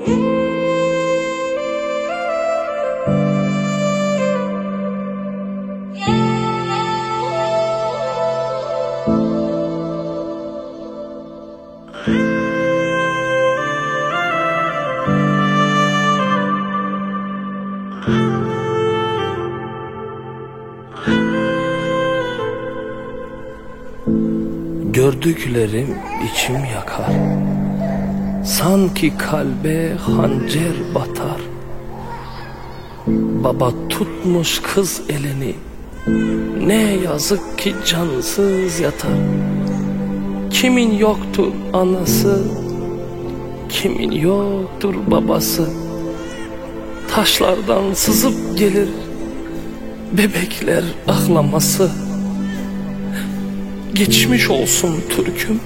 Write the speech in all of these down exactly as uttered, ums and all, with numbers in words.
Gördüklerim içim yakar, sanki kalbe hançer batar. Baba tutmuş kız elini, ne yazık ki cansız yatar. Kimin yoktur anası, kimin yoktur babası. Taşlardan sızıp gelir bebekler ağlaması. Geçmiş olsun Türk'üm,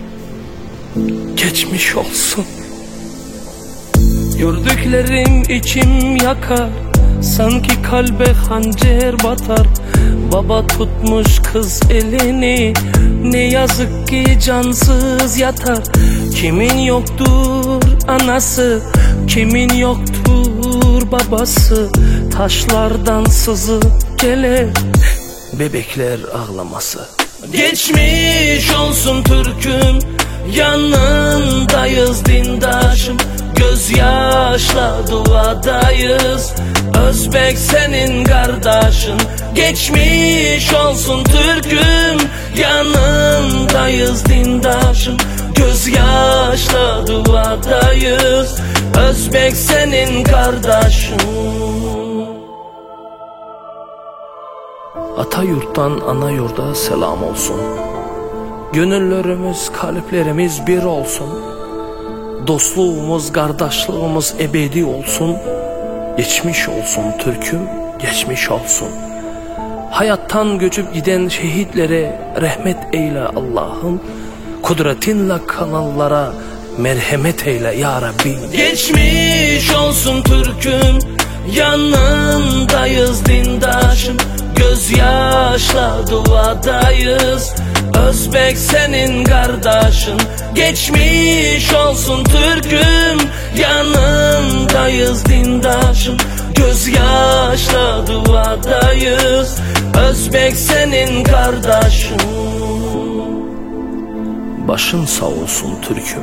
geçmiş olsun. Gördüklerim içim yakar, sanki kalbe hançer batar. Baba tutmuş kız elini, ne yazık ki cansız yatar. Kimin yoktur anası, kimin yoktur babası. Taşlardan sızıp gelir bebekler ağlaması. Geçmiş olsun Türk'üm, yanındayız dindaşım. Gözyaşla duadayız, Özbek senin kardeşin. Geçmiş olsun Türk'üm, yanındayız dindaşım. Gözyaşla duadayız, Özbek senin kardeşin. Ata yurttan ana yurda selam olsun. Gönüllerimiz, kalplerimiz bir olsun. Dostluğumuz, kardeşliğimiz ebedi olsun. Geçmiş olsun Türk'üm, geçmiş olsun. Hayattan göçüp giden şehitlere rahmet eyle Allah'ım. Kudretinle kanallara merhamet eyle ya Rabbi. Geçmiş olsun Türk'üm, yanındayız dindaşım. Gözyaşla duadayız, Özbek senin kardeşin. Geçmiş olsun Türk'üm, yanındayız dindaşım. Gözyaşla duadayız, Özbek senin kardeşin. Başın sağ olsun Türk'üm,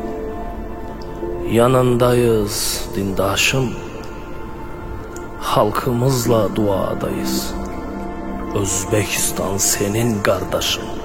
yanındayız dindaşım. Halkımızla duadayız, Özbekistan senin kardeşin.